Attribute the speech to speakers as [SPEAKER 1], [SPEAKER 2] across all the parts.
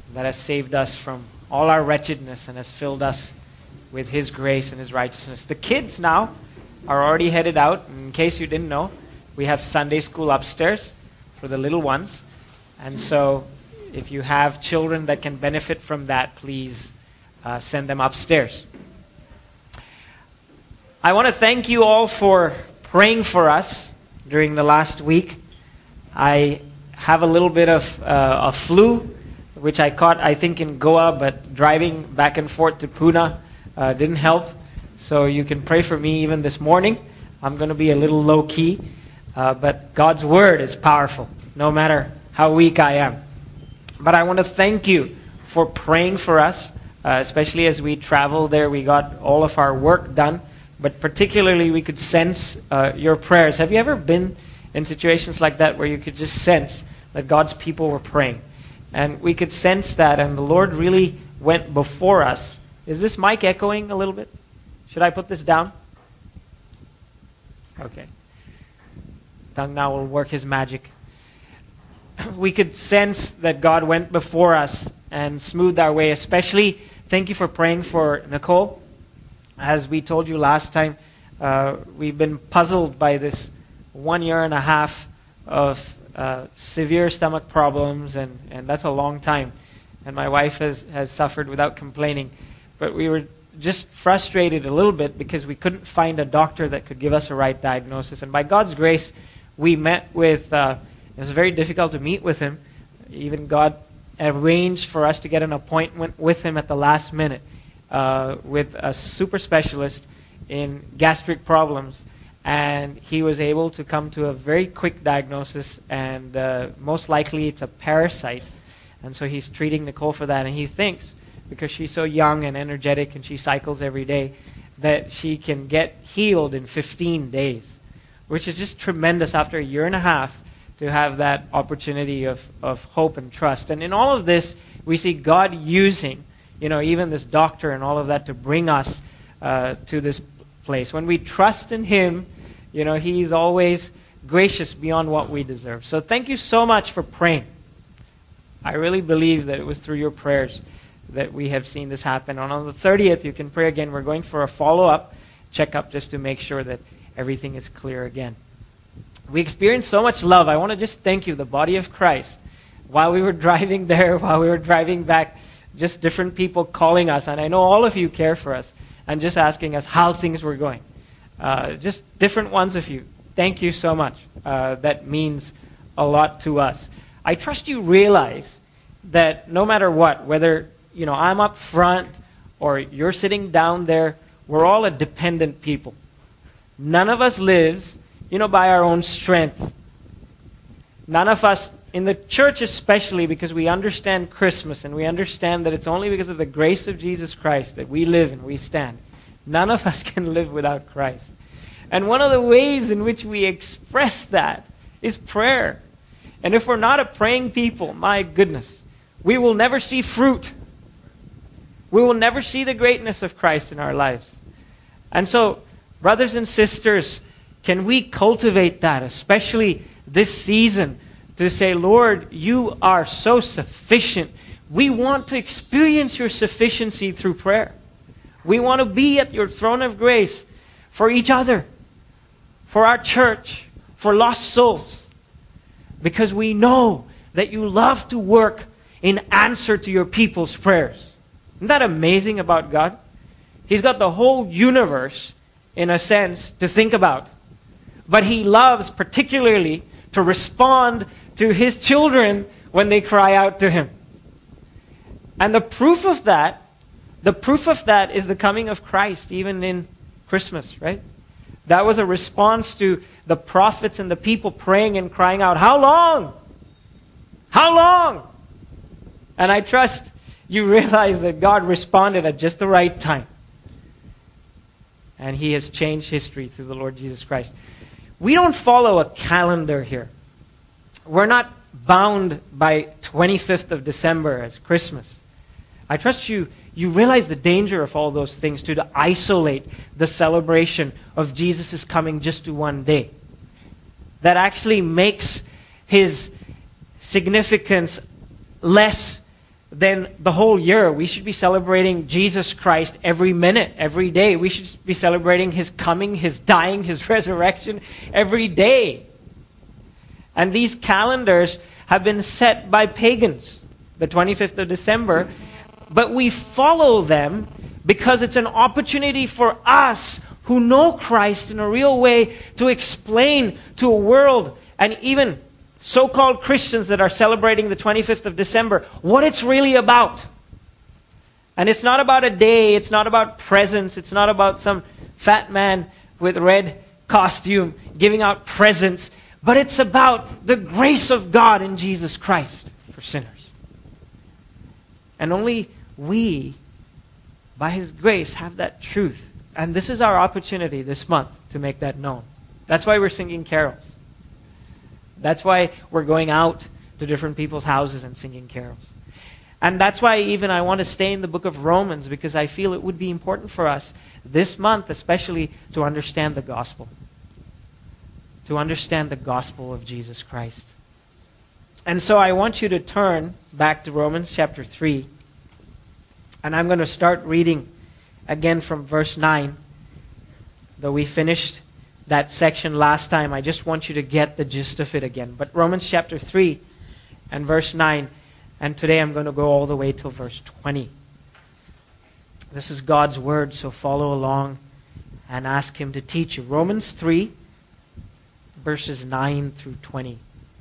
[SPEAKER 1] that has saved us from all our wretchedness and has filled us with His grace and His righteousness. The kids now are already headed out. In case you didn't know, we have Sunday school upstairs for the little ones. And so if you have children that can benefit from that, please send them upstairs. I want to thank you all for praying for us during the last week. I have a little bit of a flu, which I caught, I think, in Goa, but driving back and forth to Pune didn't help. So you can pray for me even this morning. I'm going to be a little low-key, but God's Word is powerful, no matter how weak I am. But I want to thank you for praying for us, especially as we traveled there. We got all of our work done, but particularly we could sense your prayers. Have you ever been in situations like that where you could just sense that God's people were praying? And we could sense that, and the Lord really went before us. Is this mic echoing a little bit? Should I put this down? Okay. Tongue now will work his magic. We could sense that God went before us and smoothed our way. Especially, thank you for praying for Nicole. As we told you last time, we've been puzzled by this 1.5 years of severe stomach problems, and that's a long time. And my wife has suffered without complaining. But we were just frustrated a little bit because we couldn't find a doctor that could give us a right diagnosis. And by God's grace, we met with, it was very difficult to meet with him. Even God arranged for us to get an appointment with him at the last minute with a super specialist in gastric problems. And he was able to come to a very quick diagnosis, and most likely it's a parasite. And so he's treating Nicole for that, and he thinks, because she's so young and energetic and she cycles every day, that she can get healed in 15 days, which is just tremendous after 1.5 years to have that opportunity of hope and trust. And in all of this, we see God using, even this doctor and all of that to bring us to this place. When we trust in Him, He's always gracious beyond what we deserve. So thank you so much for praying. I really believe that it was through your prayers that we have seen this happen. And on the 30th, you can pray again. We're going for a follow-up checkup just to make sure that everything is clear again. We experienced so much love. I want to just thank you, the body of Christ. While we were driving there, while we were driving back, just different people calling us. And I know all of you care for us and just asking us how things were going. Just different ones of you. Thank you so much. That means a lot to us. I trust you realize that no matter what, whether I'm up front or you're sitting down there, we're all a dependent people. None of us lives, by our own strength. None of us, in the church especially, because we understand Christmas and we understand that it's only because of the grace of Jesus Christ that we live and we stand. None of us can live without Christ. And one of the ways in which we express that is prayer. And if we're not a praying people, my goodness, we will never see fruit. We will never see the greatness of Christ in our lives. And so, brothers and sisters, can we cultivate that, especially this season, to say, Lord, you are so sufficient. We want to experience your sufficiency through prayer. We want to be at your throne of grace for each other, for our church, for lost souls, because we know that you love to work in answer to your people's prayers. Isn't that amazing about God? He's got the whole universe, in a sense, to think about. But He loves particularly to respond to His children when they cry out to Him. And the proof of that is the coming of Christ, even in Christmas, right? That was a response to the prophets and the people praying and crying out, how long? How long? And I trust you realize that God responded at just the right time. And He has changed history through the Lord Jesus Christ. We don't follow a calendar here. We're not bound by 25th of December as Christmas. I trust you realize the danger of all those things, to isolate the celebration of Jesus' coming just to one day. That actually makes His significance less then the whole year we should be celebrating Jesus Christ every minute, every day. We should be celebrating His coming, His dying, His resurrection every day. And these calendars have been set by pagans, the 25th of December, but we follow them because it's an opportunity for us who know Christ in a real way to explain to a world and even so-called Christians that are celebrating the 25th of December what it's really about. And it's not about a day, it's not about presents, it's not about some fat man with red costume giving out presents, but it's about the grace of God in Jesus Christ for sinners. And only we, by His grace, have that truth. And this is our opportunity this month to make that known. That's why we're singing carols. That's why we're going out to different people's houses and singing carols. And that's why even I want to stay in the book of Romans, because I feel it would be important for us this month especially to understand the gospel. To understand the gospel of Jesus Christ. And so I want you to turn back to Romans chapter 3. And I'm going to start reading again from verse 9. Though we finished that section last time, I just want you to get the gist of it again. But Romans chapter 3 and verse 9. And today I'm going to go all the way till verse 20. This is God's word, so follow along and ask Him to teach you. Romans 3, verses 9 through 20.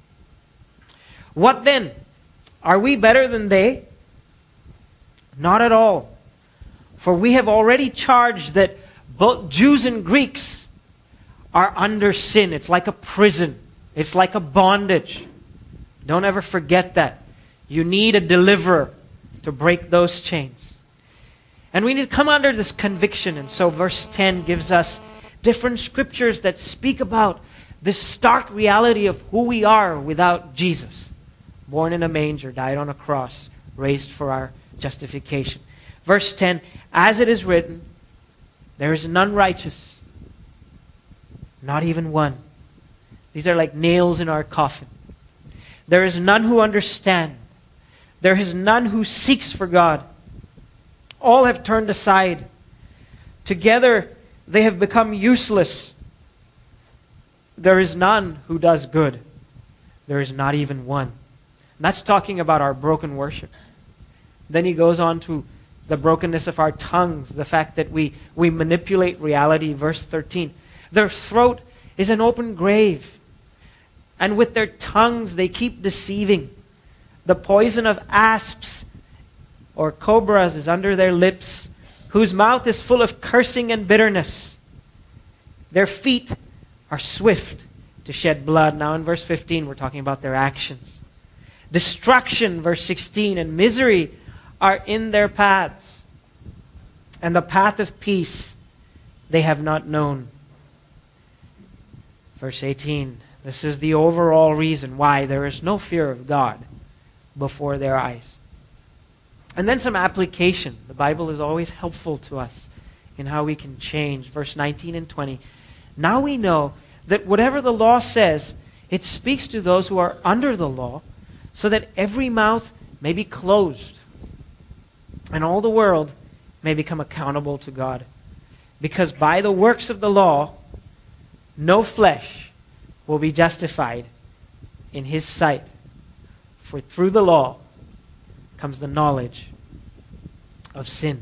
[SPEAKER 1] What then? Are we better than they? Not at all. For we have already charged that both Jews and Greeks are under sin. It's like a prison. It's like a bondage. Don't ever forget that. You need a deliverer to break those chains. And we need to come under this conviction. And so verse 10 gives us different scriptures that speak about this stark reality of who we are without Jesus. Born in a manger, died on a cross, raised for our justification. Verse 10, as it is written, there is none righteous, not even one. These are like nails in our coffin. There is none who understand. There is none who seeks for God. All have turned aside. Together they have become useless. There is none who does good. There is not even one. And that's talking about our broken worship. Then he goes on to the brokenness of our tongues, the fact that we manipulate reality. Verse 13. Their throat is an open grave, and with their tongues they keep deceiving. The poison of asps or cobras is under their lips, whose mouth is full of cursing and bitterness. Their feet are swift to shed blood. Now in verse 15 we're talking about their actions. Destruction, verse 16, and misery are in their paths, and the path of peace they have not known. Verse 18, this is the overall reason why there is no fear of God before their eyes. And then some application. The Bible is always helpful to us in how we can change. Verse 19 and 20. Now we know that whatever the law says, it speaks to those who are under the law, so that every mouth may be closed, and all the world may become accountable to God. Because by the works of the law, no flesh will be justified in His sight. For through the law comes the knowledge of sin.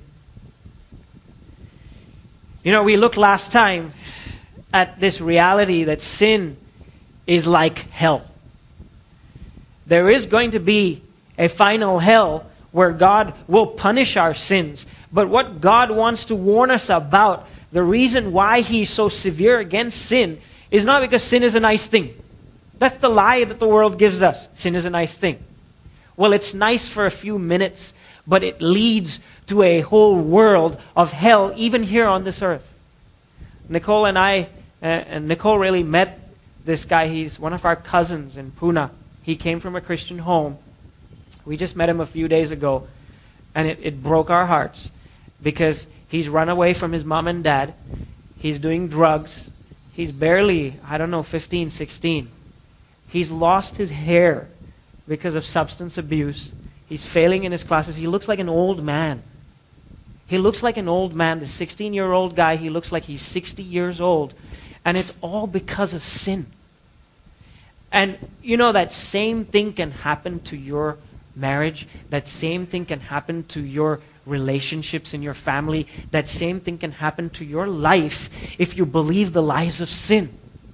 [SPEAKER 1] You know, we looked last time at this reality that sin is like hell. There is going to be a final hell where God will punish our sins. But what God wants to warn us about, the reason why He's so severe against sin, is not because sin is a nice thing. That's the lie that the world gives us. Sin is a nice thing. Well, it's nice for a few minutes, but it leads to a whole world of hell, even here on this earth. Nicole and Nicole really met this guy. He's one of our cousins in Pune. He came from a Christian home. We just met him a few days ago, and it broke our hearts because he's run away from his mom and dad. He's doing drugs. He's barely, 15, 16. He's lost his hair because of substance abuse. He's failing in his classes. He looks like an old man. He looks like an old man. The 16-year-old guy, he looks like he's 60 years old. And it's all because of sin. And you know, that same thing can happen to your marriage. That same thing can happen to your relationships in your family. That same thing can happen to your life if you believe the lies of sin.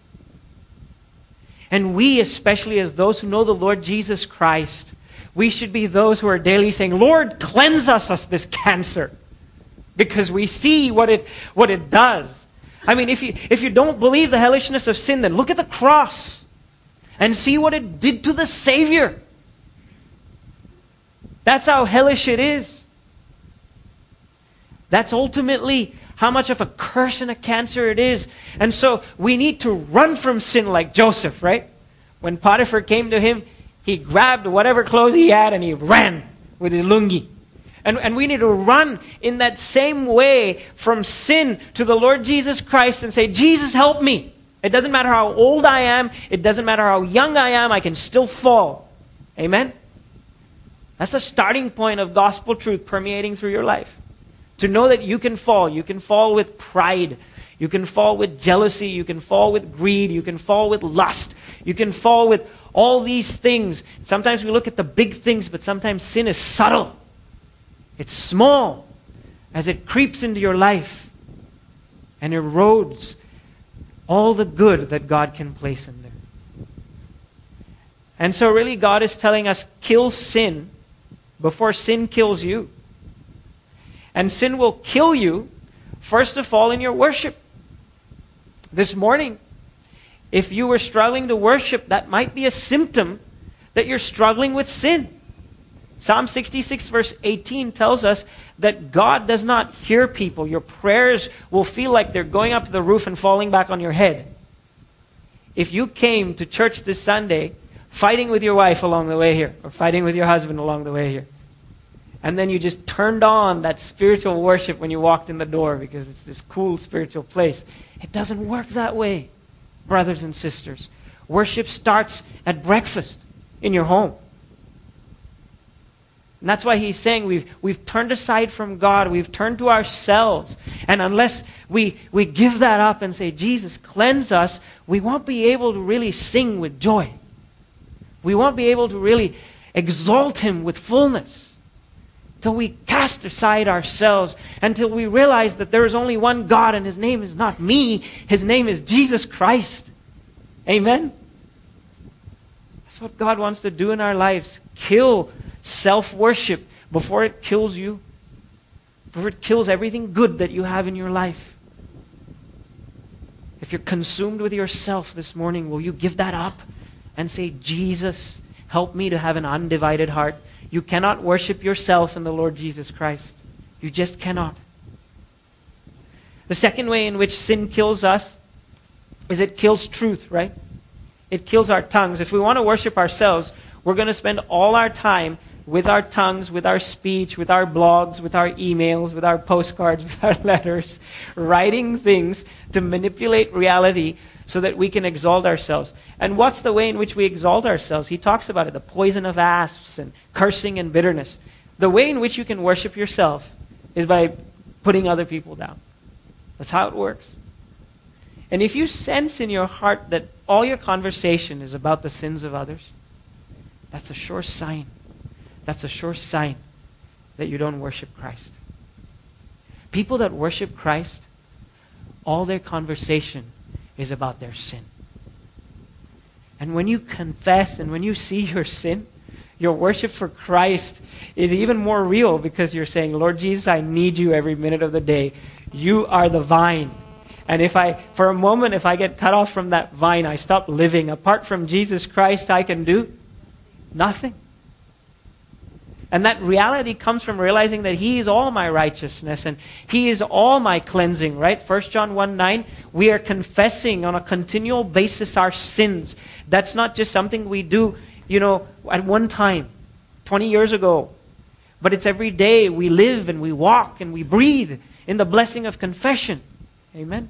[SPEAKER 1] And we, especially as those who know the Lord Jesus Christ, we should be those who are daily saying, Lord, cleanse us of this cancer. Because we see what it does. I mean, if you don't believe the hellishness of sin, then look at the cross and see what it did to the Savior. That's how hellish it is. That's ultimately how much of a curse and a cancer it is. And so we need to run from sin like Joseph, right? When Potiphar came to him, he grabbed whatever clothes he had and he ran with his lungi. And we need to run in that same way from sin to the Lord Jesus Christ and say, Jesus, help me. It doesn't matter how old I am. It doesn't matter how young I am. I can still fall. Amen? That's the starting point of gospel truth permeating through your life. To know that you can fall. You can fall with pride. You can fall with jealousy. You can fall with greed. You can fall with lust. You can fall with all these things. Sometimes we look at the big things, but sometimes sin is subtle. It's small as it creeps into your life and erodes all the good that God can place in there. And so really God is telling us, kill sin before sin kills you. And sin will kill you, first of all, in your worship. This morning, if you were struggling to worship, that might be a symptom that you're struggling with sin. Psalm 66 verse 18 tells us that God does not hear people. Your prayers will feel like they're going up to the roof and falling back on your head. If you came to church this Sunday fighting with your wife along the way here, or fighting with your husband along the way here, and then you just turned on that spiritual worship when you walked in the door because it's this cool spiritual place, it doesn't work that way, brothers and sisters. Worship starts at breakfast in your home. And that's why he's saying we've turned aside from God. We've turned to ourselves. And unless we give that up and say, Jesus, cleanse us, we won't be able to really sing with joy. We won't be able to really exalt Him with fullness. Till we cast aside ourselves. Until we realize that there is only one God and His name is not me. His name is Jesus Christ. Amen? That's what God wants to do in our lives. Kill self-worship before it kills you. Before it kills everything good that you have in your life. If you're consumed with yourself this morning, will you give that up and say, Jesus, help me to have an undivided heart. You cannot worship yourself and the Lord Jesus Christ. You just cannot. The second way in which sin kills us is it kills truth, right? It kills our tongues. If we want to worship ourselves, we're going to spend all our time with our tongues, with our speech, with our blogs, with our emails, with our postcards, with our letters, writing things to manipulate reality so that we can exalt ourselves. And what's the way in which we exalt ourselves? He talks about it, the poison of asps and cursing and bitterness. The way in which you can worship yourself is by putting other people down. That's how it works. And if you sense in your heart that all your conversation is about the sins of others, that's a sure sign. That's a sure sign that you don't worship Christ. People that worship Christ, all their conversation is about their sin. And when you confess and when you see your sin, your worship for Christ is even more real because you're saying, Lord Jesus, I need you every minute of the day. You are the vine. And for a moment, if I get cut off from that vine, I stop living. Apart from Jesus Christ, I can do nothing. And that reality comes from realizing that He is all my righteousness and He is all my cleansing, right? 1 John 1:9, we are confessing on a continual basis our sins. That's not just something we do, at one time, 20 years ago. But it's every day we live and we walk and we breathe in the blessing of confession. Amen?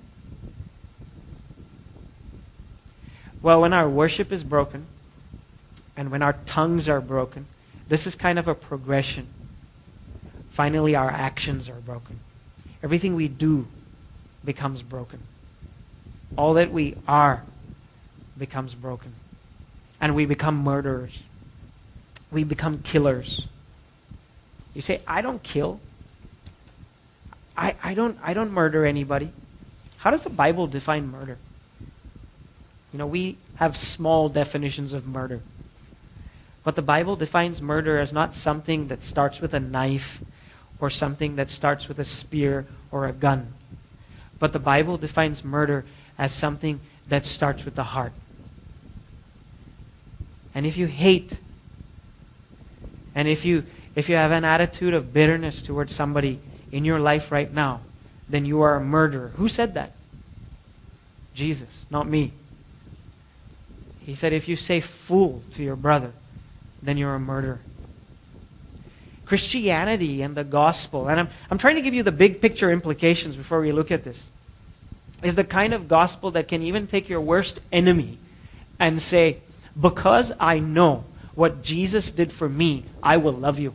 [SPEAKER 1] Well, when our worship is broken and when our tongues are broken, this is kind of a progression. Finally, our actions are broken. Everything we do becomes broken. All that we are becomes broken. And we become murderers. We become killers. You say, I don't kill. I don't murder anybody. How does the Bible define murder? You know, we have small definitions of murder. But the Bible defines murder as not something that starts with a knife or something that starts with a spear or a gun. But the Bible defines murder as something that starts with the heart. And if you hate, and if you have an attitude of bitterness towards somebody in your life right now, then you are a murderer. Who said that? Jesus, not me. He said, if you say fool to your brother, then you're a murderer. Christianity and the gospel, and I'm trying to give you the big picture implications before we look at this, is the kind of gospel that can even take your worst enemy and say, because I know what Jesus did for me, I will love you.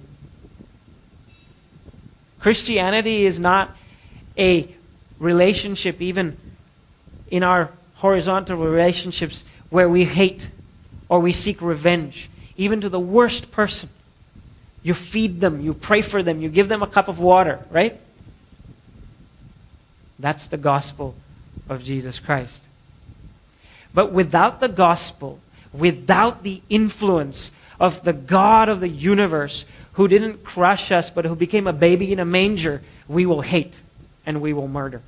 [SPEAKER 1] Christianity is not a relationship, even in our horizontal relationships, where we hate or we seek revenge, even to the worst person. You feed them, you pray for them, you give them a cup of water, right? That's the gospel of Jesus Christ. But without the gospel, without the influence of the God of the universe, who didn't crush us but who became a baby in a manger, we will hate and we will murder.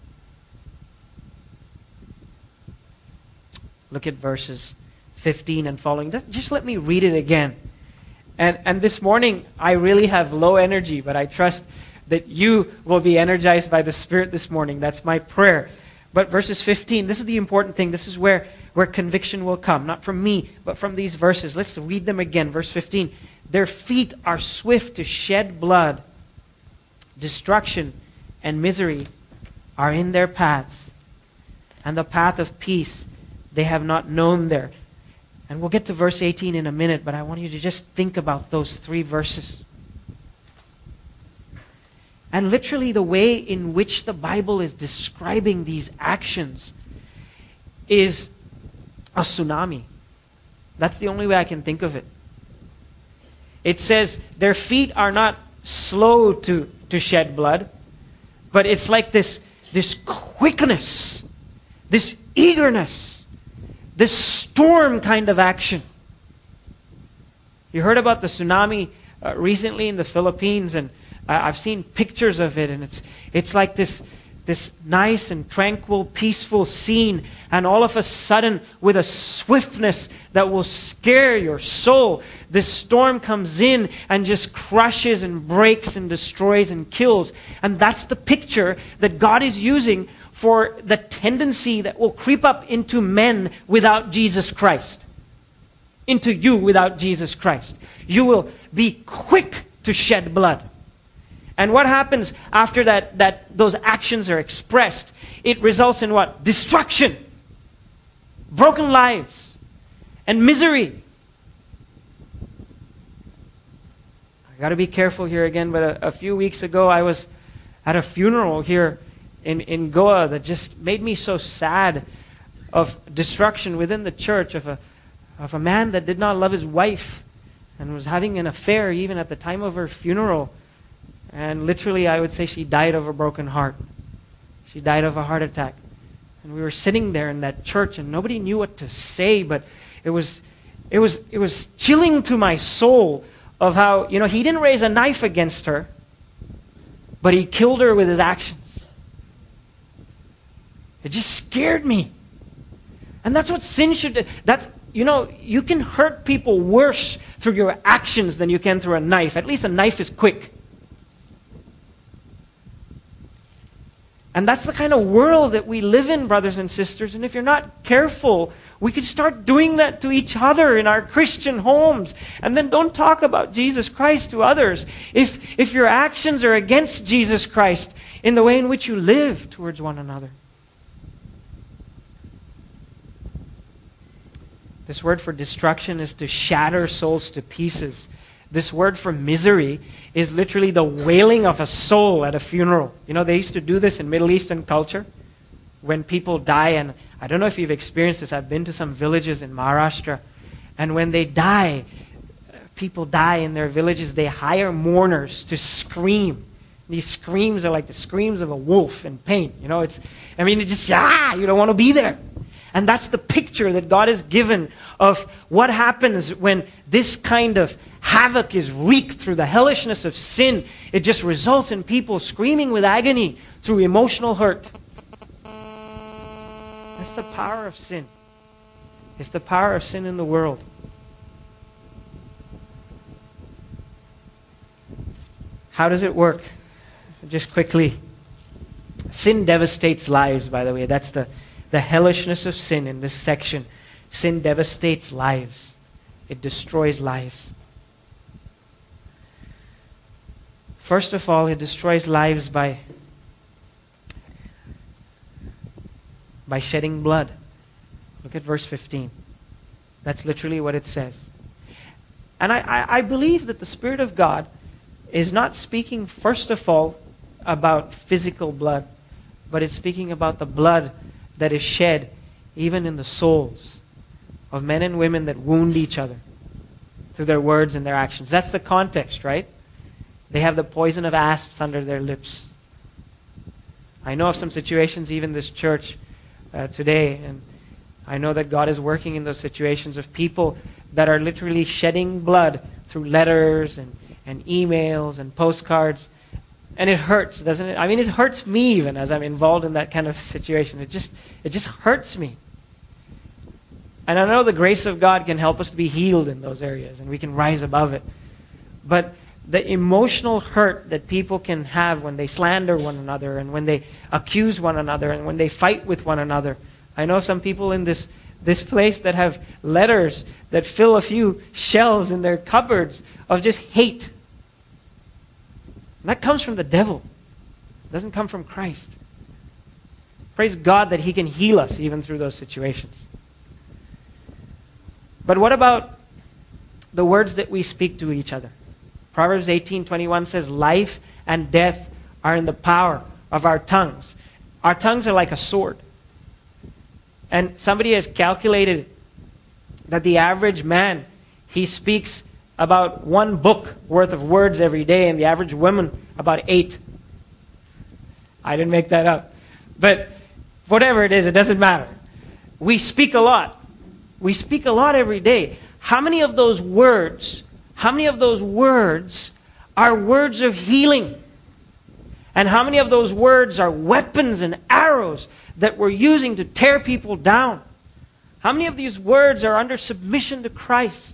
[SPEAKER 1] Look at verses 15 and following. Just let me read it again. And this morning, I really have low energy, but I trust that you will be energized by the Spirit this morning. That's my prayer. But verses 15, this is the important thing. This is where conviction will come. Not from me, but from these verses. Let's read them again. Verse 15. Their feet are swift to shed blood. Destruction and misery are in their paths. And the path of peace they have not known there. And we'll get to verse 18 in a minute, but I want you to just think about those 3 verses. And literally the way in which the Bible is describing these actions is a tsunami. That's the only way I can think of it. It says their feet are not slow to shed blood, but it's like this quickness, this eagerness, this storm kind of action. You heard about the tsunami recently in the Philippines, and I've seen pictures of it, and it's like this nice and tranquil, peaceful scene, and all of a sudden, with a swiftness that will scare your soul, this storm comes in and just crushes and breaks and destroys and kills. And that's the picture that God is using for the tendency that will creep up into men without Jesus Christ. Into you without Jesus Christ. You will be quick to shed blood. And what happens after that those actions are expressed? It results in what? Destruction. Broken lives. And misery. I got to be careful here again, but a few weeks ago I was at a funeral here in Goa that just made me so sad, of destruction within the church, of a man that did not love his wife and was having an affair even at the time of her funeral. And literally, I would say she died of a broken heart. She died of a heart attack. And we were sitting there in that church, and nobody knew what to say, but it was chilling to my soul of how, he didn't raise a knife against her, but he killed her with his actions. It just scared me. And that's what sin should do. You can hurt people worse through your actions than you can through a knife. At least a knife is quick. And that's the kind of world that we live in, brothers and sisters. And if you're not careful, we could start doing that to each other in our Christian homes. And then don't talk about Jesus Christ to others if your actions are against Jesus Christ in the way in which you live towards one another. This word for destruction is to shatter souls to pieces. This word for misery is literally the wailing of a soul at a funeral. You know, they used to do this in Middle Eastern culture when people die. And I don't know if you've experienced this. I've been to some villages in Maharashtra. And when they die, people die in their villages, they hire mourners to scream. These screams are like the screams of a wolf in pain. You know, it's just, you don't want to be there. And that's the picture that God has given of what happens when this kind of havoc is wreaked through the hellishness of sin. It just results in people screaming with agony through emotional hurt. That's the power of sin. It's the power of sin in the world. How does it work? Just quickly. Sin devastates lives, by the way. That's the hellishness of sin in this section. Sin devastates lives. It destroys lives. First of all, it destroys lives by shedding blood. Look at verse 15. That's literally what it says. And I believe that the Spirit of God is not speaking, first of all, about physical blood, but it's speaking about the blood that is shed even in the souls of men and women that wound each other through their words and their actions. That's the context, right? They have the poison of asps under their lips. I know of some situations, even this church today, and I know that God is working in those situations of people that are literally shedding blood through letters and emails and postcards. And it hurts, doesn't it? I mean, it hurts me even as I'm involved in that kind of situation. It just hurts me. And I know the grace of God can help us to be healed in those areas, and we can rise above it. But the emotional hurt that people can have when they slander one another and when they accuse one another and when they fight with one another. I know some people in this place that have letters that fill a few shelves in their cupboards of just hate. And that comes from the devil. It doesn't come from Christ. Praise God that He can heal us even through those situations. But what about the words that we speak to each other? Proverbs 18:21 says, life and death are in the power of our tongues. Our tongues are like a sword. And somebody has calculated that the average man, he speaks about 1 book worth of words every day, and the average woman about 8. I didn't make that up. But whatever it is, it doesn't matter. We speak a lot. We speak a lot every day. How many of those words are words of healing? And how many of those words are weapons and arrows that we're using to tear people down? How many of these words are under submission to Christ?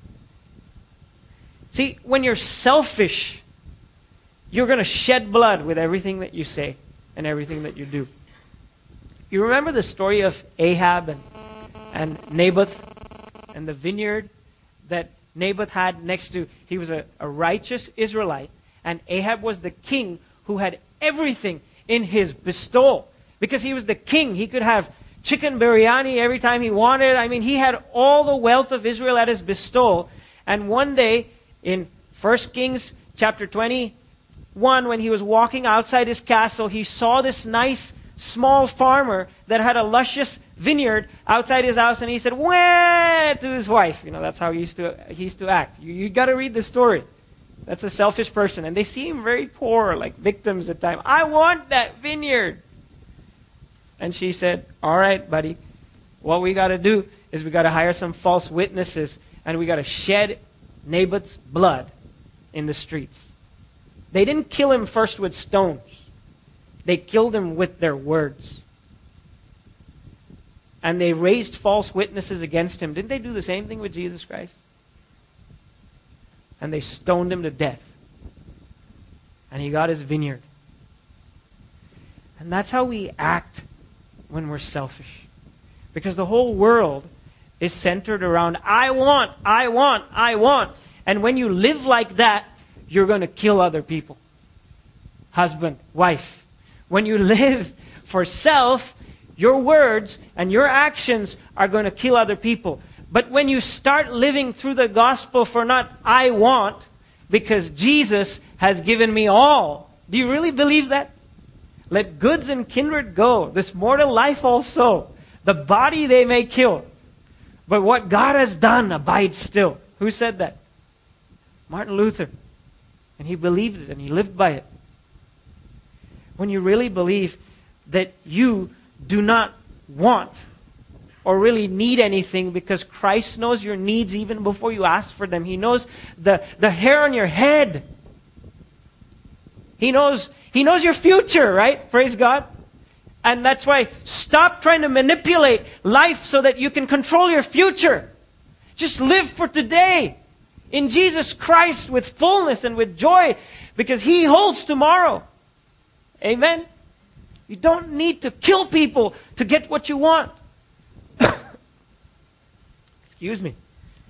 [SPEAKER 1] See, when you're selfish, you're going to shed blood with everything that you say and everything that you do. You remember the story of Ahab and Naboth and the vineyard that Naboth had next to? He was a righteous Israelite, and Ahab was the king who had everything in his bestowal. Because he was the king, he could have chicken biryani every time he wanted. I mean, he had all the wealth of Israel at his bestowal. And one day, in 1 Kings chapter 21, when he was walking outside his castle, he saw this nice small farmer that had a luscious vineyard outside his house, and he said, "Wah!" to his wife. You know, that's how he used to act. You got to read the story. That's a selfish person. And they seem very poor, like victims at times. I want that vineyard. And she said, all right, buddy, what we got to do is we got to hire some false witnesses, and we got to shed Naboth's blood in the streets. They didn't kill him first with stones. They killed him with their words. And they raised false witnesses against him. Didn't they do the same thing with Jesus Christ? And they stoned him to death. And he got his vineyard. And that's how we act when we're selfish. Because the whole world is centered around, I want, I want, I want. And when you live like that, you're going to kill other people. Husband, wife. When you live for self, your words and your actions are going to kill other people. But when you start living through the gospel for not I want, because Jesus has given me all. Do you really believe that? Let goods and kindred go, this mortal life also. The body they may kill, but what God has done abides still. Who said that? Martin Luther. And he believed it and he lived by it. When you really believe that you do not want or really need anything because Christ knows your needs even before you ask for them. He knows the hair on your head. He knows your future, right? Praise God. And that's why stop trying to manipulate life so that you can control your future. Just live for today in Jesus Christ with fullness and with joy because He holds tomorrow. Amen? You don't need to kill people to get what you want. Excuse me.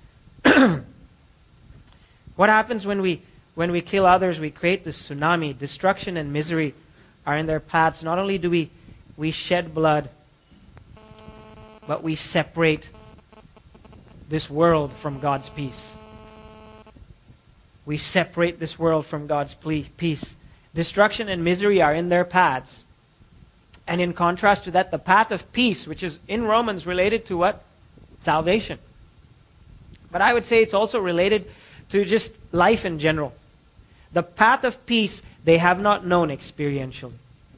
[SPEAKER 1] What happens when we kill others? We create this tsunami. Destruction and misery are in their paths. Not only do we shed blood, but we separate this world from God's peace. We separate this world from God's peace. Destruction and misery are in their paths. And in contrast to that, the path of peace, which is in Romans related to what? Salvation. But I would say it's also related to just life in general. The path of peace they have not known experientially.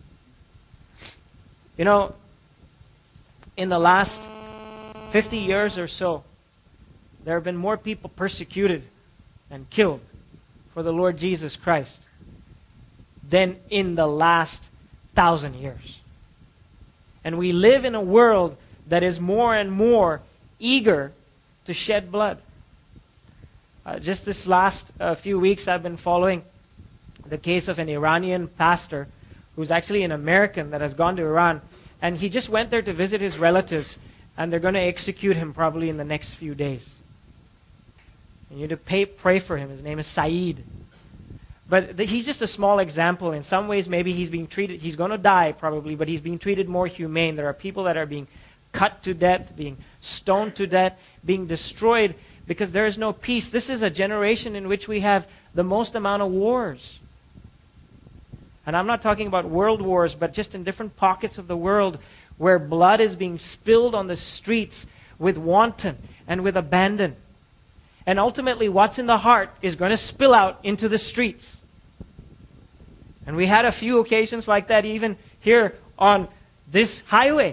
[SPEAKER 1] You know, in the last 50 years or so, there have been more people persecuted and killed for the Lord Jesus Christ than in the last 1,000 years. And we live in a world that is more and more eager to shed blood. Just this last few weeks, I've been following the case of an Iranian pastor who's actually an American that has gone to Iran. And he just went there to visit his relatives, and they're going to execute him probably in the next few days. And you need to pray for him. His name is Saeed. But he's just a small example. In some ways, maybe he's being treated, he's going to die probably, but he's being treated more humane. There are people that are being cut to death, being stoned to death, being destroyed because there is no peace. This is a generation in which we have the most amount of wars. And I'm not talking about world wars, but just in different pockets of the world where blood is being spilled on the streets with wanton and with abandon. And ultimately, what's in the heart is going to spill out into the streets. And we had a few occasions like that even here on this highway.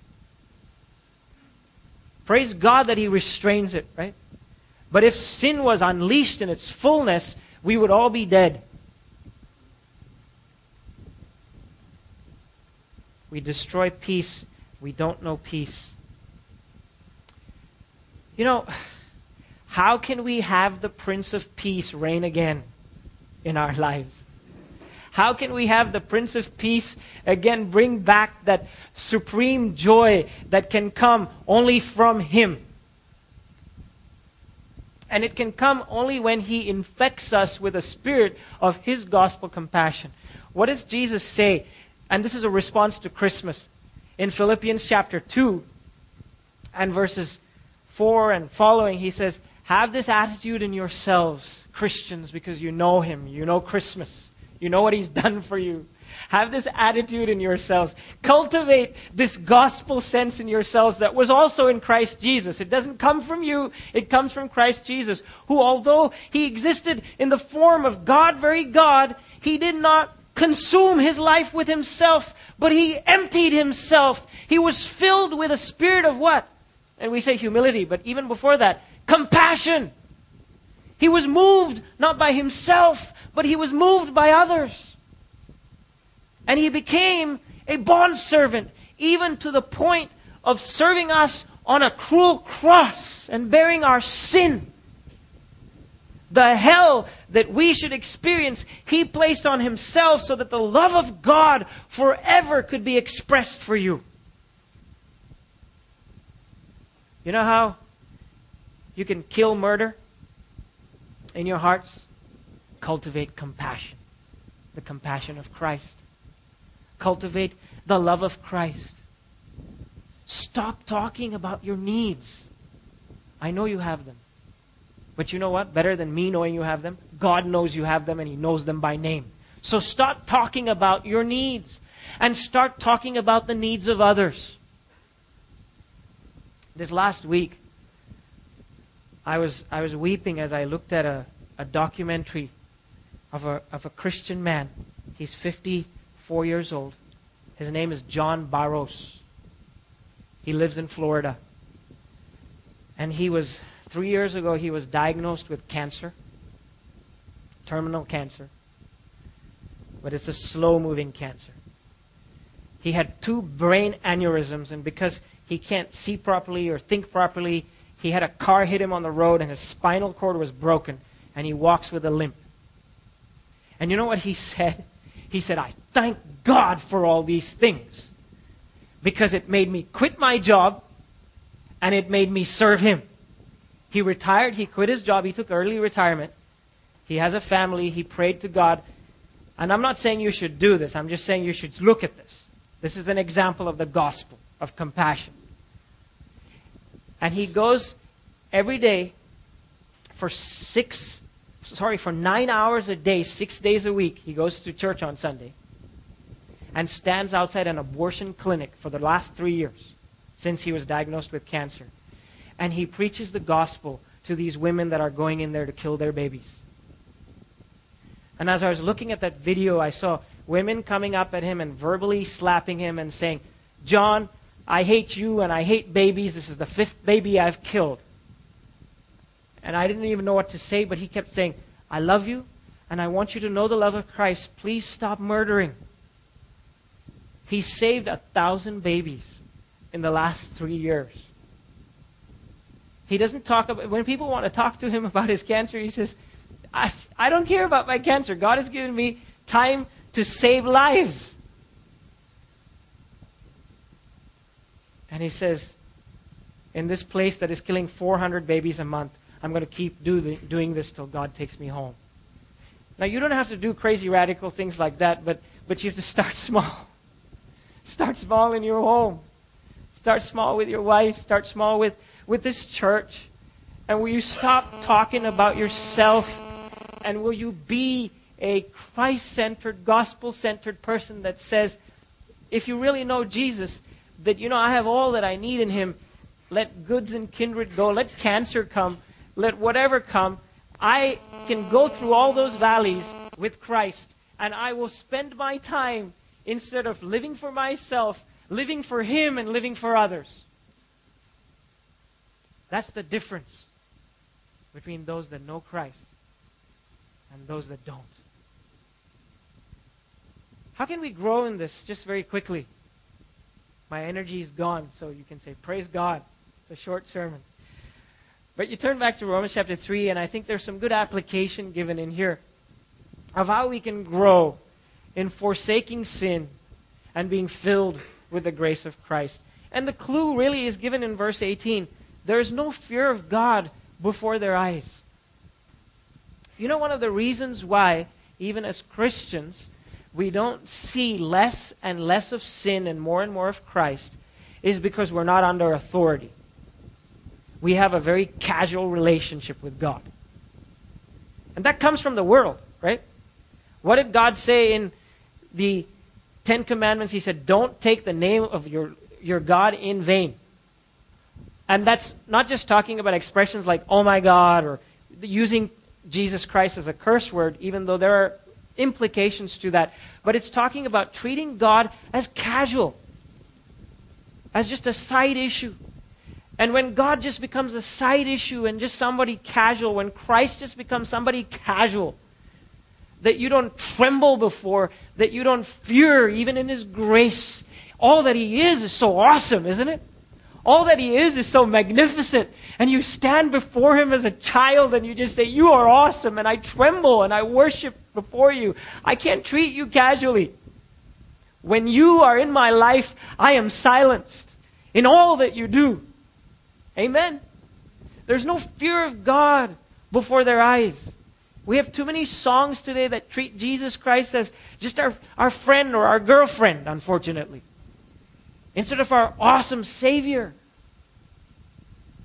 [SPEAKER 1] Praise God that He restrains it, right? But if sin was unleashed in its fullness, we would all be dead. We destroy peace. We don't know peace. You know, how can we have the Prince of Peace reign again in our lives? How can we have the Prince of Peace again bring back that supreme joy that can come only from Him? And it can come only when He infects us with a spirit of His gospel compassion. What does Jesus say? And this is a response to Christmas. In Philippians chapter 2 and verses 4 and following, He says, have this attitude in yourselves, Christians, because you know Him. You know Christmas. You know what He's done for you. Have this attitude in yourselves. Cultivate this gospel sense in yourselves that was also in Christ Jesus. It doesn't come from you. It comes from Christ Jesus, who although He existed in the form of God, very God, He did not consume His life with Himself, but He emptied Himself. He was filled with a spirit of what? And we say humility, but even before that, compassion. He was moved not by Himself, but He was moved by others. And He became a bondservant, even to the point of serving us on a cruel cross and bearing our sin. The hell that we should experience, He placed on Himself so that the love of God forever could be expressed for you. You know how you can kill murder in your hearts? Cultivate compassion. The compassion of Christ. Cultivate the love of Christ. Stop talking about your needs. I know you have them. But you know what? Better than me knowing you have them, God knows you have them and He knows them by name. So stop talking about your needs and start talking about the needs of others. This last week, I was weeping as I looked at a documentary of a Christian man. He's 54 years old. His name is John Barros. He lives in Florida. And 3 years ago, he was diagnosed with cancer. Terminal cancer. But it's a slow-moving cancer. He had 2 brain aneurysms, and because he can't see properly or think properly, he had a car hit him on the road and his spinal cord was broken, and he walks with a limp. And you know what he said? He said, I thank God for all these things because it made me quit my job and it made me serve Him. He retired, he quit his job, he took early retirement. He has a family, he prayed to God. And I'm not saying you should do this, I'm just saying you should look at this. This is an example of the gospel of compassion. And he goes every day for 9 hours a day, 6 days a week. He goes to church on Sunday and stands outside an abortion clinic for the last 3 years since he was diagnosed with cancer. And he preaches the gospel to these women that are going in there to kill their babies. And as I was looking at that video, I saw women coming up at him and verbally slapping him and saying, John, I hate you and I hate babies. This is the 5th baby I've killed. And I didn't even know what to say, but he kept saying, I love you and I want you to know the love of Christ. Please stop murdering. He saved 1,000 babies in the last 3 years. He doesn't talk about, when people want to talk to him about his cancer, he says, I don't care about my cancer. God has given me time to save lives. And he says, in this place that is killing 400 babies a month, I'm going to keep doing this till God takes me home. Now, you don't have to do crazy radical things like that, but you have to start small. Start small in your home. Start small with your wife. Start small with this church. And will you stop talking about yourself? And will you be a Christ-centered, gospel-centered person that says, if you really know Jesus, that, I have all that I need in Him. Let goods and kindred go. Let cancer come. Let whatever come. I can go through all those valleys with Christ. And I will spend my time, instead of living for myself, living for Him and living for others. That's the difference between those that know Christ and those that don't. How can we grow in this? Just very quickly. My energy is gone, so you can say, praise God. It's a short sermon. But you turn back to Romans chapter 3, and I think there's some good application given in here of how we can grow in forsaking sin and being filled with the grace of Christ. And the clue really is given in verse 18. There is no fear of God before their eyes. One of the reasons why, even as Christians, we don't see less and less of sin and more of Christ is because we're not under authority. We have a very casual relationship with God. And that comes from the world, right? What did God say in the 10 Commandments? He said, don't take the name of your God in vain. And that's not just talking about expressions like, oh my God, or using Jesus Christ as a curse word, even though there are implications to that. But it's talking about treating God as casual, as just a side issue. And when God just becomes a side issue and just somebody casual, when Christ just becomes somebody casual, that you don't tremble before, that you don't fear even in His grace. All that He is so awesome, isn't it? All that He is so magnificent. And you stand before Him as a child and you just say, you are awesome, and I tremble and I worship before you. I can't treat you casually. When you are in my life, I am silenced in all that you do. Amen? There's no fear of God before their eyes. We have too many songs today that treat Jesus Christ as just our friend or our girlfriend, unfortunately, instead of our awesome Savior.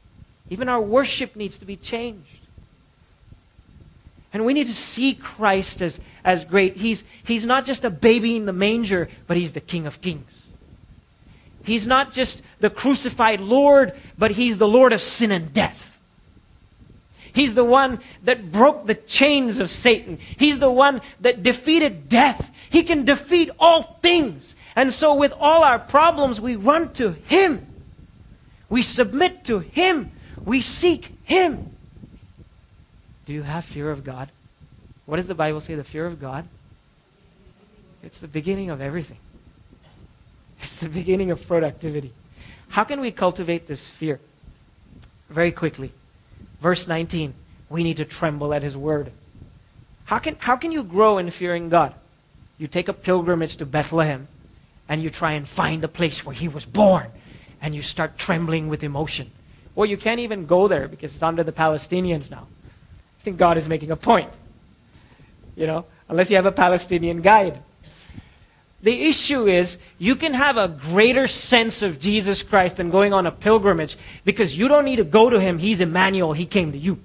[SPEAKER 1] Even our worship needs to be changed. And we need to see Christ as great. He's not just a baby in the manger, but He's the King of Kings. He's not just the crucified Lord, but He's the Lord of sin and death. He's the one that broke the chains of Satan. He's the one that defeated death. He can defeat all things. And so with all our problems, we run to Him. We submit to Him. We seek Him. Do you have fear of God? What does the Bible say? The fear of God? It's the beginning of everything. It's the beginning of productivity. How can we cultivate this fear? Very quickly. Verse 19. We need to tremble at His word. How can you grow in fearing God? You take a pilgrimage to Bethlehem and you try and find the place where He was born and you start trembling with emotion. Or you can't even go there because it's under the Palestinians now. I think God is making a point. Unless you have a Palestinian guide. The issue is, you can have a greater sense of Jesus Christ than going on a pilgrimage because you don't need to go to Him. He's Emmanuel. He came to you.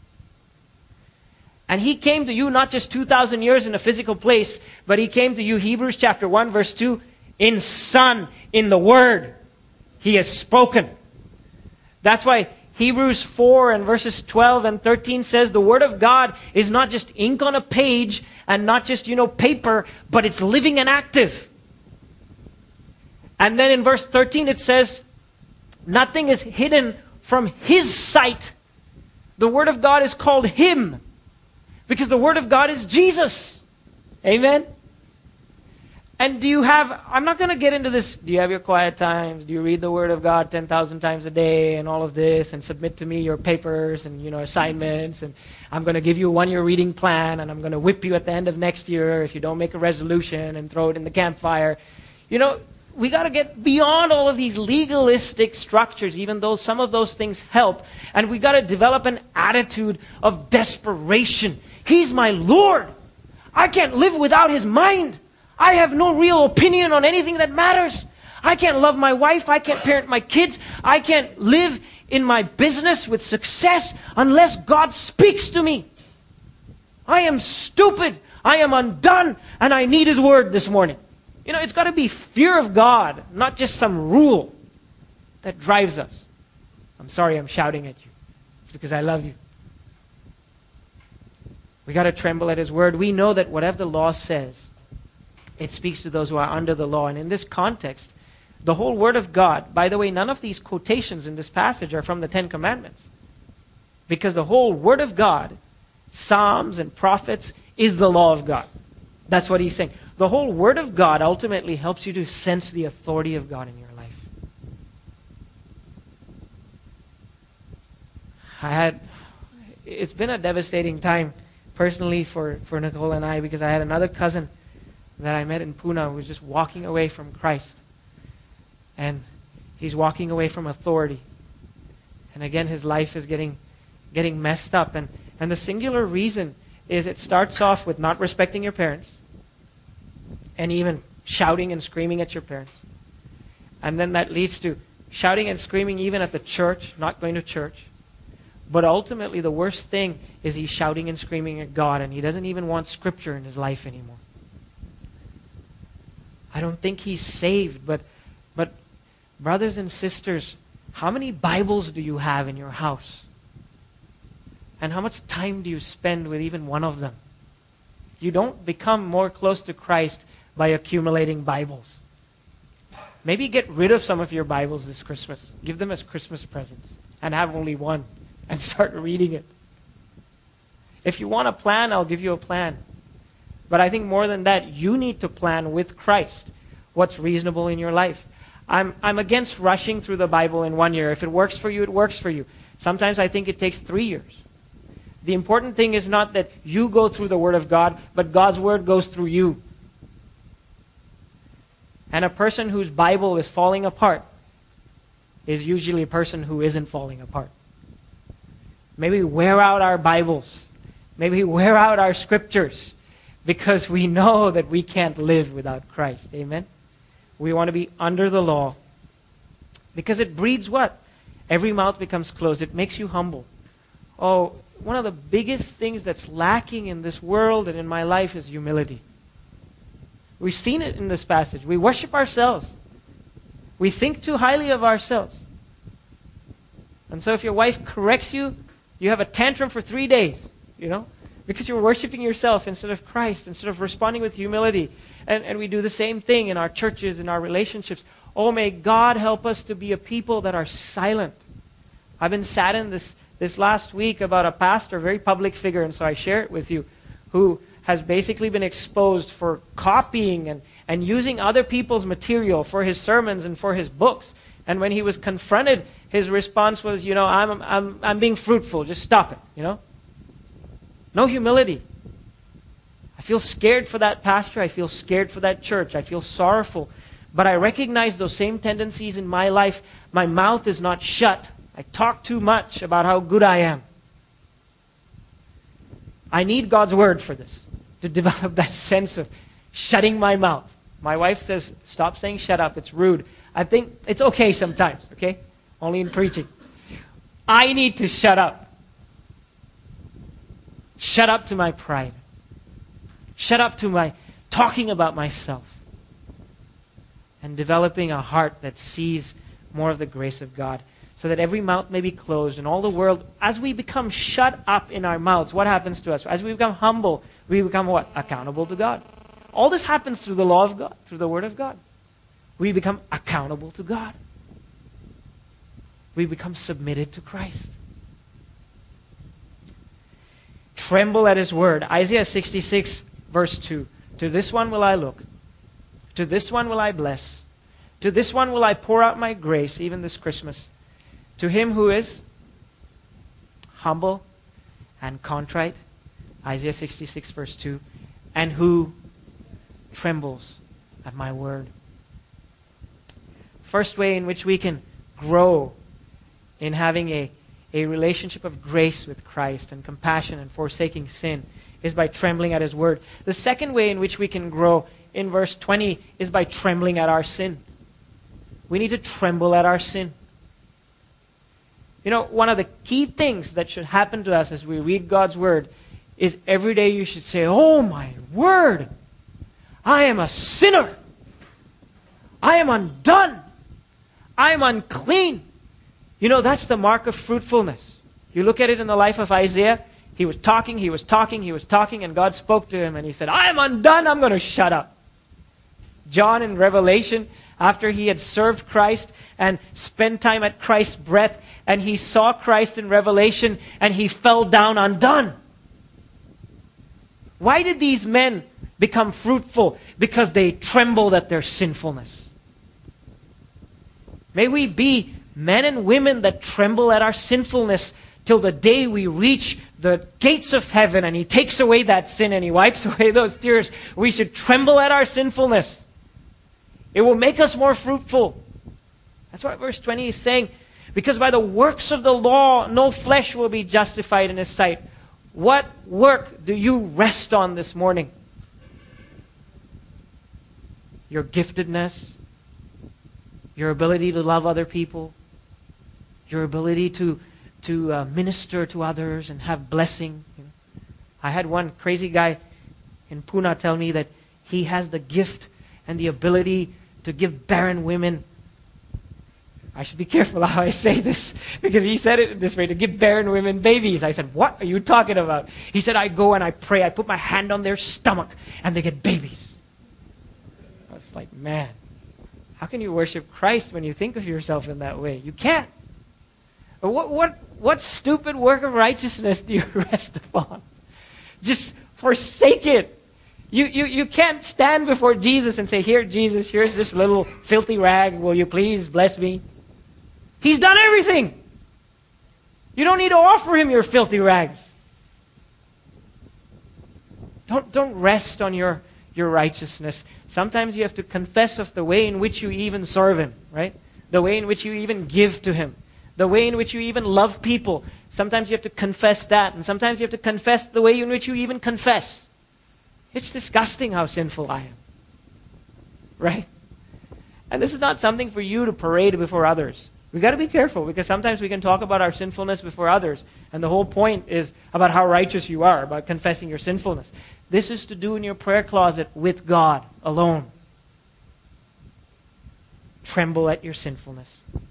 [SPEAKER 1] And He came to you not just 2,000 years in a physical place, but He came to you, Hebrews chapter 1, verse 2, in Son, in the Word. He has spoken. That's why Hebrews 4 and verses 12 and 13 says the Word of God is not just ink on a page and not just, paper, but it's living and active. And then in verse 13 it says, nothing is hidden from His sight. The Word of God is called Him because the Word of God is Jesus. Amen? And I'm not going to get into this, do you have your quiet times? Do you read the Word of God 10,000 times a day and all of this and submit to me your papers and, assignments and I'm going to give you a 1-year reading plan and I'm going to whip you at the end of next year if you don't make a resolution and throw it in the campfire. We got to get beyond all of these legalistic structures, even though some of those things help. And we got to develop an attitude of desperation. He's my Lord. I can't live without His mind. I have no real opinion on anything that matters. I can't love my wife. I can't parent my kids. I can't live in my business with success unless God speaks to me. I am stupid. I am undone. And I need His word this morning. It's got to be fear of God, not just some rule that drives us. I'm sorry I'm shouting at you. It's because I love you. We got to tremble at His word. We know that whatever the law says, it speaks to those who are under the law. And in this context, the whole Word of God, by the way, none of these quotations in this passage are from the 10 Commandments. Because the whole Word of God, Psalms and prophets, is the law of God. That's what he's saying. The whole Word of God ultimately helps you to sense the authority of God in your life. It's been a devastating time personally for Nicole and I because I had another cousin that I met in Pune who was just walking away from Christ. And he's walking away from authority. And again, his life is getting messed up. And the singular reason is it starts off with not respecting your parents and even shouting and screaming at your parents. And then that leads to shouting and screaming even at the church, not going to church. But ultimately, the worst thing is he's shouting and screaming at God, and he doesn't even want Scripture in his life anymore. I don't think he's saved, but brothers and sisters, how many Bibles do you have in your house? And how much time do you spend with even one of them? You don't become more close to Christ by accumulating Bibles. Maybe get rid of some of your Bibles this Christmas. Give them as Christmas presents and have only one and start reading it. If you want a plan, I'll give you a plan. But I think more than that, you need to plan with Christ what's reasonable in your life. I'm against rushing through the Bible in 1 year. If it works for you, it works for you. Sometimes I think it takes 3 years. The important thing is not that you go through the Word of God, but God's Word goes through you. And a person whose Bible is falling apart is usually a person who isn't falling apart. Maybe wear out our Bibles. Maybe wear out our scriptures because we know that we can't live without Christ. Amen? We want to be under the law because it breeds what? Every mouth becomes closed. It makes you humble. Oh, one of the biggest things that's lacking in this world and in my life is humility. We've seen it in this passage. We worship ourselves. We think too highly of ourselves. And so if your wife corrects you, you have a tantrum for 3 days, because you're worshiping yourself instead of Christ, instead of responding with humility. And we do the same thing in our churches, in our relationships. Oh, may God help us to be a people that are silent. I've been saddened this last week about a pastor, a very public figure, and so I share it with you, who has basically been exposed for copying and using other people's material for his sermons and for his books. And when he was confronted, his response was, I'm being fruitful. Just stop it, No humility. I feel scared for that pastor. I feel scared for that church. I feel sorrowful. But I recognize those same tendencies in my life. My mouth is not shut. I talk too much about how good I am. I need God's word for this, to develop that sense of shutting my mouth. My wife says, stop saying shut up. It's rude. I think it's okay sometimes, okay? Only in preaching. I need to shut up. Shut up to my pride. Shut up to my talking about myself. And developing a heart that sees more of the grace of God, so that every mouth may be closed and all the world, as we become shut up in our mouths, what happens to us? As we become humble, we become what? Accountable to God. All this happens through the law of God, through the Word of God. We become accountable to God. We become submitted to Christ. Tremble at His word. Isaiah 66, verse 2. To this one will I look. To this one will I bless. To this one will I pour out my grace, even this Christmas. To him who is humble and contrite, Isaiah 66, verse 2, and who trembles at my word. First way in which we can grow in having a relationship of grace with Christ and compassion and forsaking sin is by trembling at His word. The second way in which we can grow in verse 20 is by trembling at our sin. We need to tremble at our sin. One of the key things that should happen to us as we read God's word is every day you should say, oh my word, I am a sinner. I am undone. I am unclean. That's the mark of fruitfulness. You look at it in the life of Isaiah. He was talking, and God spoke to him and he said, I am undone, I'm going to shut up. John in Revelation, after he had served Christ and spent time at Christ's breath, and he saw Christ in Revelation, and he fell down undone. Why did these men become fruitful? Because they trembled at their sinfulness. May we be men and women that tremble at our sinfulness till the day we reach the gates of heaven and He takes away that sin and He wipes away those tears. We should tremble at our sinfulness. It will make us more fruitful. That's what verse 20 is saying. Because by the works of the law, no flesh will be justified in His sight. What work do you rest on this morning? Your giftedness, your ability to love other people, your ability to minister to others and have blessing. I had one crazy guy in Pune tell me that he has the gift and the ability to give barren women. I should be careful how I say this, because he said it this way, to give barren women babies. I said, what are you talking about? He said, I go and I pray, I put my hand on their stomach and they get babies. I was like, man, how can you worship Christ when you think of yourself in that way? You can't. What stupid work of righteousness do you rest upon? Just forsake it. You can't stand before Jesus and say, here, Jesus, here's this little filthy rag. Will you please bless me? He's done everything. You don't need to offer Him your filthy rags. Don't rest on your righteousness. Sometimes you have to confess of the way in which you even serve Him, right? The way in which you even give to Him. The way in which you even love people. Sometimes you have to confess that. And sometimes you have to confess the way in which you even confess. It's disgusting how sinful I am. Right? And this is not something for you to parade before others. We got to be careful, because sometimes we can talk about our sinfulness before others, and the whole point is about how righteous you are, about confessing your sinfulness. This is to do in your prayer closet with God alone. Tremble at your sinfulness.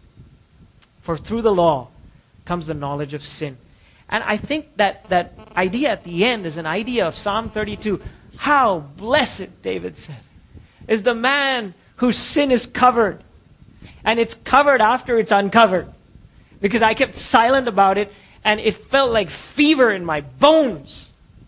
[SPEAKER 1] For through the law comes the knowledge of sin. And I think that idea at the end is an idea of Psalm 32. How blessed, David said, is the man whose sin is covered. And it's covered after it's uncovered. Because I kept silent about it, and it felt like fever in my bones.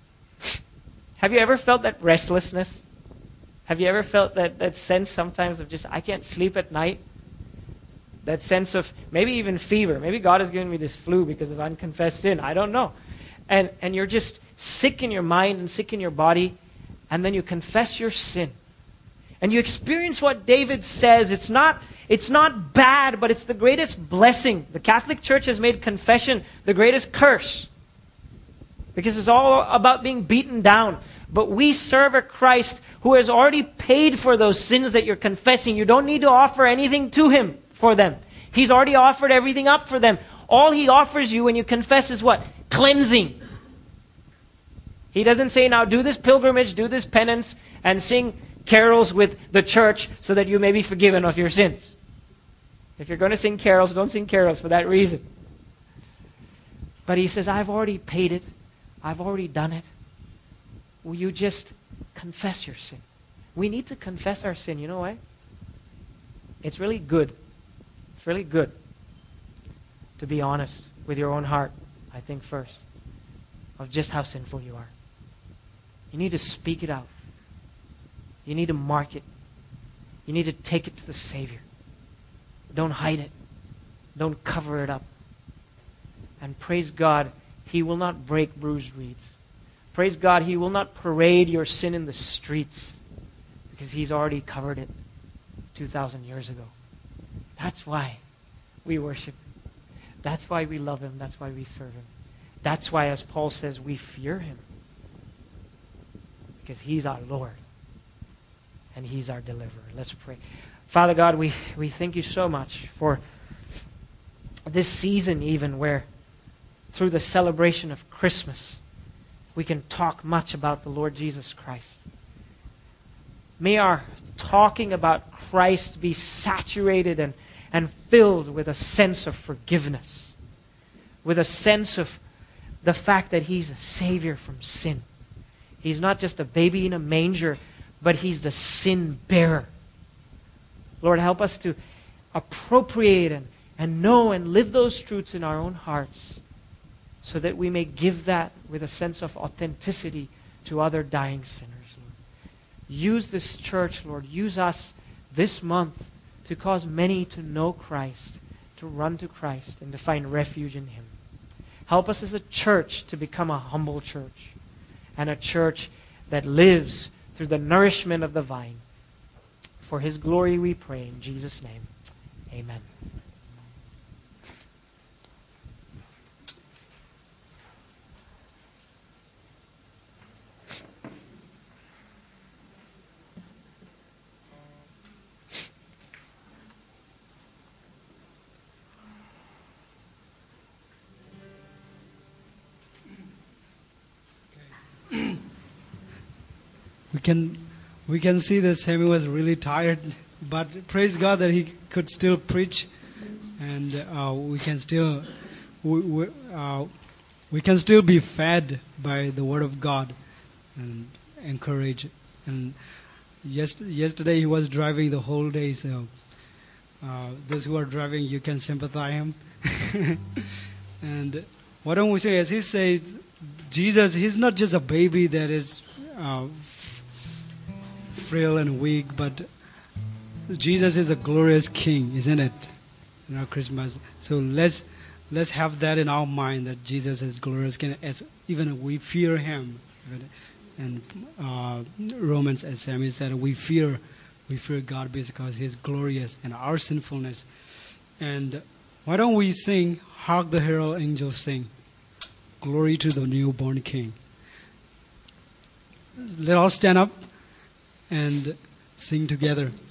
[SPEAKER 1] Have you ever felt that restlessness? Have you ever felt that sense sometimes of just, I can't sleep at night? That sense of maybe even fever. Maybe God has given me this flu because of unconfessed sin. I don't know. And you're just sick in your mind and sick in your body. And then you confess your sin. And you experience what David says. It's not bad, but it's the greatest blessing. The Catholic Church has made confession the greatest curse. Because it's all about being beaten down. But we serve a Christ who has already paid for those sins that you're confessing. You don't need to offer anything to Him for them. He's already offered everything up for them. All He offers you when you confess is what? Cleansing. He doesn't say, now do this pilgrimage, do this penance, and sing carols with the church so that you may be forgiven of your sins. If you're going to sing carols, don't sing carols for that reason. But He says, I've already paid it. I've already done it. Will you just confess your sin? We need to confess our sin. You know why? It's really good. It's really good to be honest with your own heart, I think, first, of just how sinful you are. You need to speak it out. You need to mark it. You need to take it to the Savior. Don't hide it. Don't cover it up. And praise God, He will not break bruised reeds. Praise God, He will not parade your sin in the streets, because He's already covered it 2,000 years ago. That's why we worship Him. That's why we love Him. That's why we serve Him. That's why, as Paul says, we fear Him. Because He's our Lord. And He's our deliverer. Let's pray. Father God, we thank You so much for this season even where through the celebration of Christmas we can talk much about the Lord Jesus Christ. May our talking about Christ be saturated and filled with a sense of forgiveness, with a sense of the fact that He's a Savior from sin. He's not just a baby in a manger, but He's the sin bearer. Lord, help us to appropriate and know and live those truths in our own hearts so that we may give that with a sense of authenticity to other dying sinners. Lord. Use this church, Lord. Use us this month to cause many to know Christ, to run to Christ, and to find refuge in Him. Help us as a church to become a humble church and a church that lives through the nourishment of the vine. For His glory we pray in Jesus' name. Amen.
[SPEAKER 2] We can see that Sammy was really tired, but praise God that he could still preach, and we can still be fed by the Word of God and encouraged. And yesterday he was driving the whole day, so those who are driving, you can sympathize him. And why don't we say, as he said, Jesus, He's not just a baby that is frail and weak, but Jesus is a glorious King, isn't it? In our Christmas, so let's have that in our mind, that Jesus is glorious King, as even we fear Him. And Romans, as Sammy said, we fear God because He's glorious and our sinfulness. And why don't we sing? Hark the herald angels sing, glory to the newborn King. Let us stand up and sing together.